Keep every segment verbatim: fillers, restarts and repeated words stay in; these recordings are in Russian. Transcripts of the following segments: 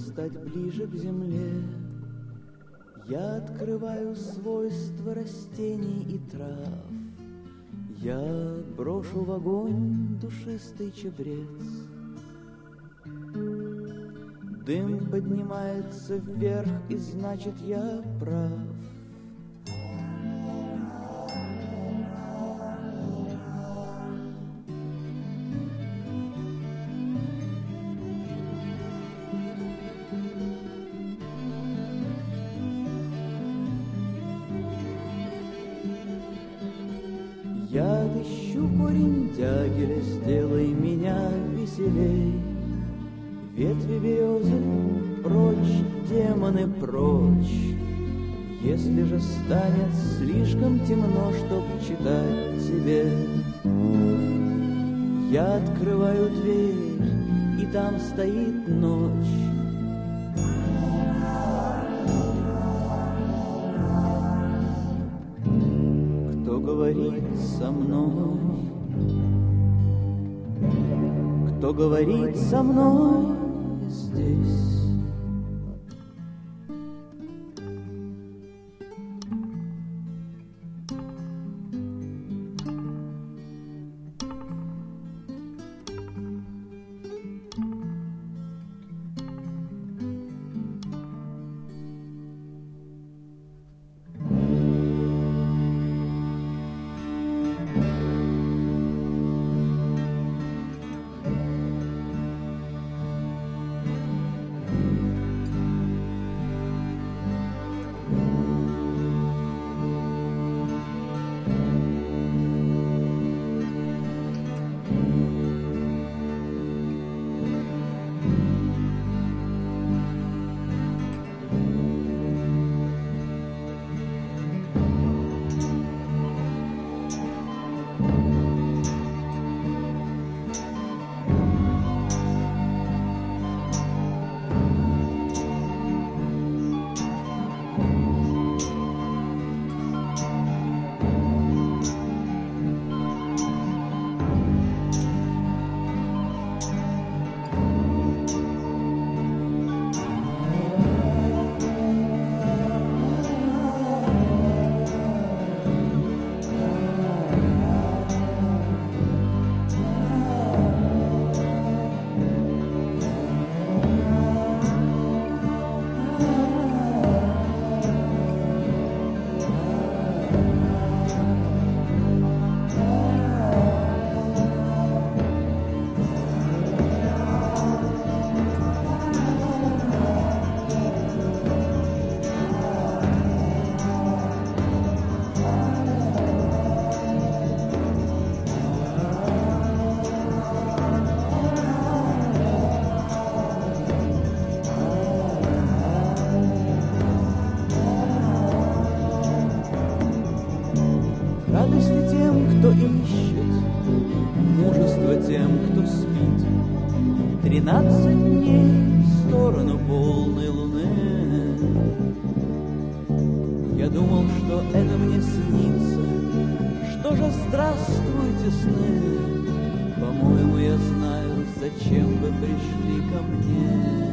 стать ближе к земле, я открываю свойства растений и трав. Я брошу в огонь душистый чабрец. Дым поднимается вверх, и значит, я прав. Я отыщу корень дягеля, сделай меня веселей. Ветви березы, прочь, демоны, прочь. Если же станет слишком темно, чтоб читать тебе, я открываю дверь, и там стоит ночь. Кто говорит со мной? Кто говорит со мной здесь? Радости тем, кто ищет, мужество тем, кто спит. Тринадцать дней в сторону полной луны. Я думал, что это мне снится. Что же, здравствуйте, сны. По-моему, я знаю, зачем вы пришли ко мне.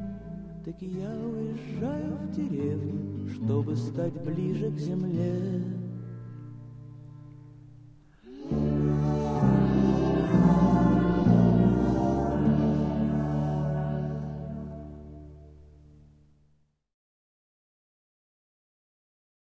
Так я уезжаю в деревню, чтобы стать ближе к земле.